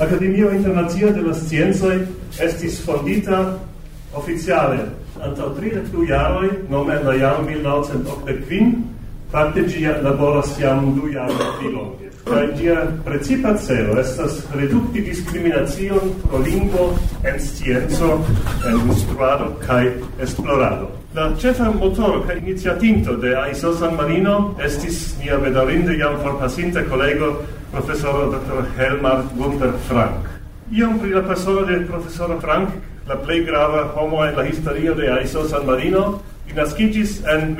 Academio Internacia de las Sciencoj estis fondita oficiale antaŭ 32 jaroj, nome en la jaro 1985, fakte ĝi laboras jam 2 jarojn pli longe. Kaj ĝia precipa celo estas redukti diskriminacion pro lingvo en scienco, en instruado kaj esplorado. La ĉefa motoro kaj iniciatinto de AISO San Marino estis nia bedaŭrinde jam forpasinta kolego profesoro Dr. Helmar Gunther Frank. Iom pri la persona de profesoro Frank, la plej grava homo en la historio de AISO San Marino, li naskiĝis en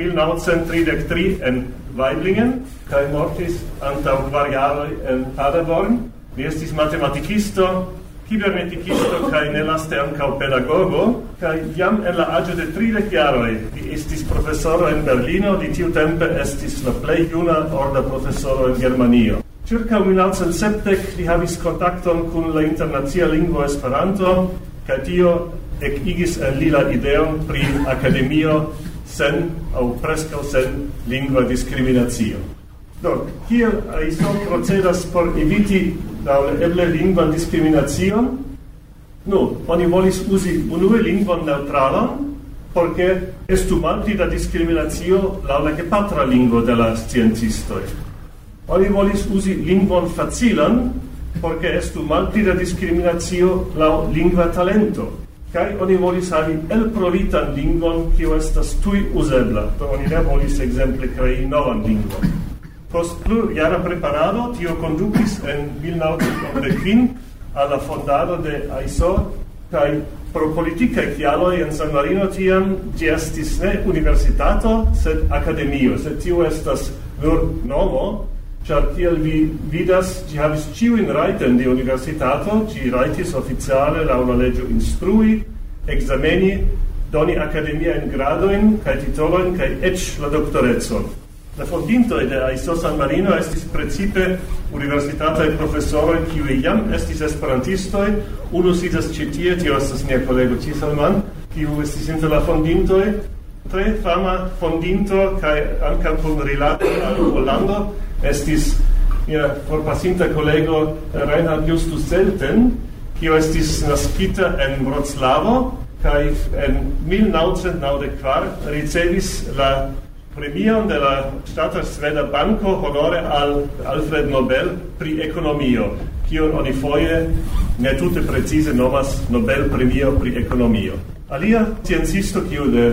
1933 en Weiblingen kaj mortis antaŭ 4 jaroj en Paderborn. Li estis matematikisto, kibernetikisto kaj ne laste ankaŭ pedagogo, kaj jam en la aĝo de 30 jaroj li estis profesoro en Berlino, li tiutempe estis la plej juna orda profesoro en Germanio. Circa 1970 li havis kontakton kun la internacia lingvo Esperanto, kaj tio ekigis en li la ideon pri akademio sen aŭ preskaŭ sen lingva diskriminacio. Do, kiel AISO procedas por eviti eble lingvan diskriminacion? Nu, oni volis uzi unue lingvon neŭtralan, por ke estu malpli da diskriminacio laŭ la gepatra lingvo de la sciencistoj. Oni volis uzi lingvon facilan, por ke estu malpli da diskriminacio laŭ lingva talento. Kaj oni volis havi elprolitan lingvon, kiu estas tuj uzebla. Do oni ne volis ekzemple krei novan lingvon. Post plurjara preparado, tio kondukis en 1985 al la fondado de AISO, kaj pro politikaj kialoj en San Marino tiam ĝi estis ne universitato, sed akademio. Sed tio estas nur nomo, ĉar kiel vi vidas, ĝi havis ĉiujn rajtojn de universitato, ĝi rajtis oficiale laŭ la leĝo instrui, ekzameni, doni akademiajn gradojn kaj titolojn kaj eĉ la doktorecon. La fondintoj de AISO San Marino estis precipe universitataj profesoroj, kiuj jam estis esperantistoj. Unu sidas ĉi tie, tio estas mia kolego Ciselman, kiu estis inter la fondintoj. Tre fama fondinto kaj ankaŭ kun rilato al Hollando estis mia forpasinta kolego Reinhard Justus Zelten, kiu estis naskita en Vroclavo kaj en 1994 ricevis la premion de la ŝtata sveda banko honore al Alfred Nobel pri ekonomio, kiun oni foje ne tute precize nomas Nobel premio pri ekonomio. Alia sciencisto, kiu de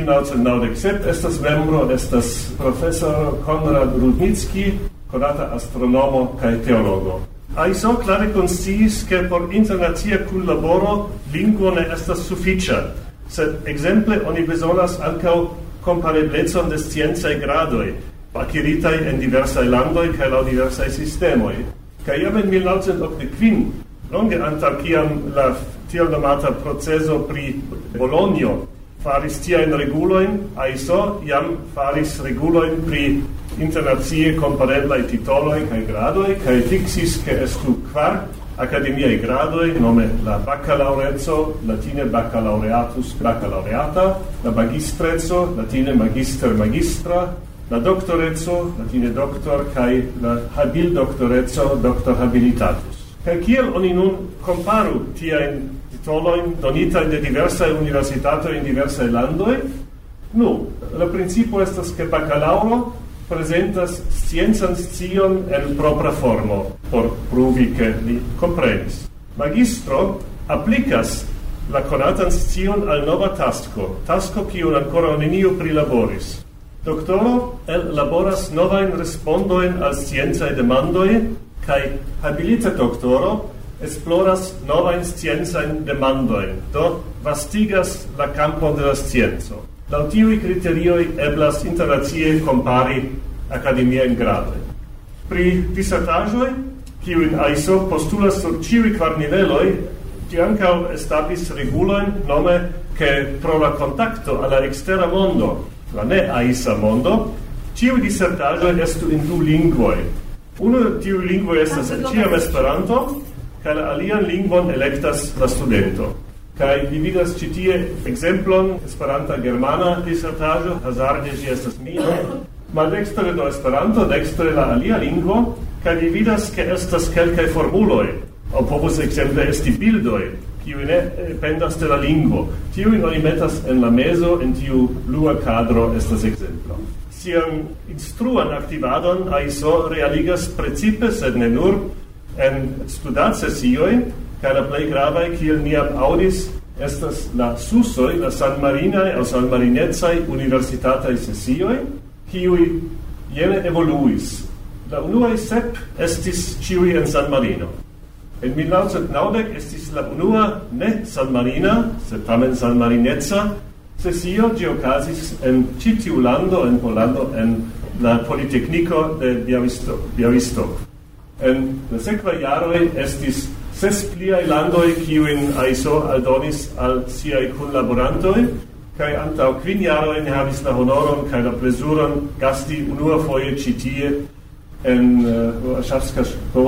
1997 estas membro, estas profesoro Konrad Rudnicki, konata astronomo kaj teologo. AISO klare konsciis, ke por internacia kunlaboro lingvo ne estas sufiĉa, sed ekzemple oni bezonas ankaŭ kompareblecon de sciencaj gradoj, akiritaj en diversaj landoj kaj laŭ diversaj sistemoj. Kaj jam en 1985, longe antaŭ kiam la tiel nomata procezo pri Bolonjo faris tiajn regulojn, AISO jam faris regulojn pri internacie kompareblaj titoloj kaj gradoj, kaj fiksis, ke estu 4 akademiaj gradoj, nome la baccalaureco, latine baccalaureatus baccalaureata, la magistreco, latine magister magistra, la doctoreco, latine doctor, kaj la habildoktoreco, doctor habilitatus. Kaj kiel oni nun komparu tiajn titolojn donitajn de diversaj universitatoj en diversaj landoj? Nu, la principo estas, ke baccalauro presentas sciencan scion en propra formo, por pruvi ke li komprenis. Magistro aplikas la konatan scion al nova tasko kiun ankoraŭ neniu prilaboris. Doktoro ellaboras novajn respondojn al sciencaj demandoj, kaj habilita doktoro esploras novajn sciencajn demandojn, do vastigas la kampon de la scienco. Laŭ tiuj kriterioj eblas internacie kompari akademiajn gradojn. Pri disertaĵoj, kiujn AISO postulas sur ĉiuj 4 niveloj, ĝi ankaŭ establis regulojn, nome ke pro la kontakto al la ekstera mondo, la ne AISA mondo, ĉiuj disertaĵoj estu en 2 lingvoj. Unu el tiuj lingvoj estas ĉiam Esperanto, kaj la alian lingvon elektas la studento. Kaj vi vidas ĉi tie ekzemplon esperanta germana disertaĵo, hazarde ĝi estas mia. Maldekstre do Esperanto, dekstre la alia lingvo, kaj vi vidas, ke estas kelkaj formuloj. O povus exemple esti bildoi, kiu ne pendas de la lingvo. Tiuin oni metas en la meso, en tiu blua cadro estas exemplo. Sian instruan activadon AISO realigas precipe, sed ne nur, en studatsesioi, ca la plei gravae, kiel mi audis, estas la SUSoi, la San Marinae o San Marinezai universitatae sesioi, kiui jene evoluis. La unuae 7 estis ciui en San Marino. En 1990 estis la unua ne San Marina, sed tamen San Marinezza sesio, gi okazis en citiu lando, en Polando, en la Politecnico de Białystok. En la sekva jaroj estis 6 pliaj landoj, kiujn AISO aldonis al siaj kunlaborantoj, kaj antaŭ 5 jaroj ni havis la honoron kaj la plezuron gasti unuafoje ĉi tie en Warszawska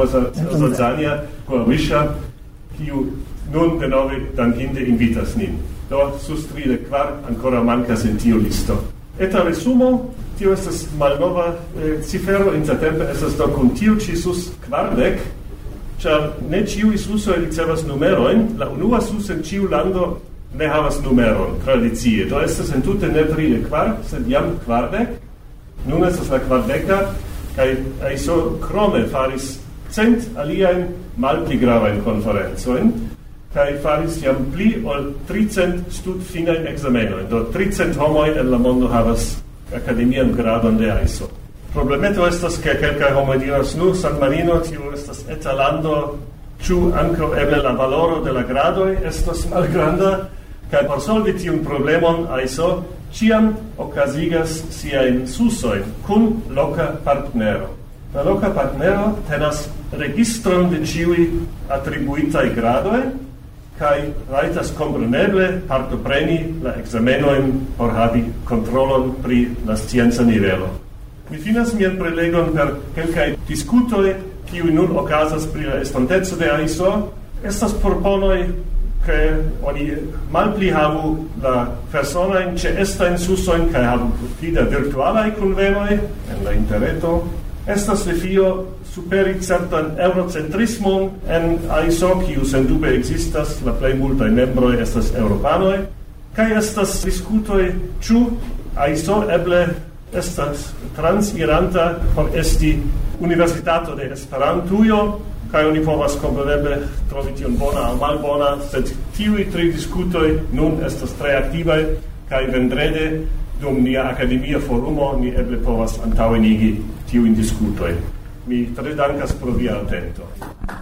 Zania, Wisza, kiu nun denove dankinde invitas nin. Do sus 34 ancora mancas en tiu listo. Eta resumo, tio estas malnova cifero, intertempe estas do kun tiu ĉi sus 40, ĉar ne ĉiuj susoj ricevas numerojn, la unua sus en ĉiu lando ne havas numeron, tradicie. Do estas entute ne 34, sed jam 40. Nun estas la 40, kaj AISO krome faris 100 aliajn malpli gravajn konferencojn, kaj faris jam pli ol 300 studfinajn ekzamenojn. Do 300 homoj en la mondo havas akademian gradon de AISO. Problemeto estas, ke kelkaj homoj diras, nu, San Marino, tiu estas eta lando, ĉu ankaŭ eble la valoro de la gradoj estas malgranda, kaj por solvi tiun problemon AISO ciam okazigas siajn susojn kun loka partnero. La loka partnero tenas registron de ĉiuj atribuitaj gradoj kaj rajtas kompreneble partopreni la ekzamenojn por havi kontrolon pri la scienca nivelo. Mi finas mian prelegon per kelkaj diskutoj, kiuj nun okazas pri la estonteco de AISO. Estas proponoj ke oni malpli havu la personajn ĉeestajn susojn kaj havu pli da virtualaj kunvenoj en la interreto. Estas defio superi certan eurocentrismon en AISO, kiu sendube ekzistas, la plej multaj membroj estas eŭropanoj, kaj estas diskutoj ĉu AISO eble estas transiranta por esti universitato de Esperantujo, kaj oni povas kompreneble trovi tion bona aŭ malbona, sed tiuj 3 diskutoj nun estas tre aktivaj, kaj vendrede dum nia akademia forumo ni eble povas antaŭenigi tiujn diskutojn. Mi tre dankas pro via atento.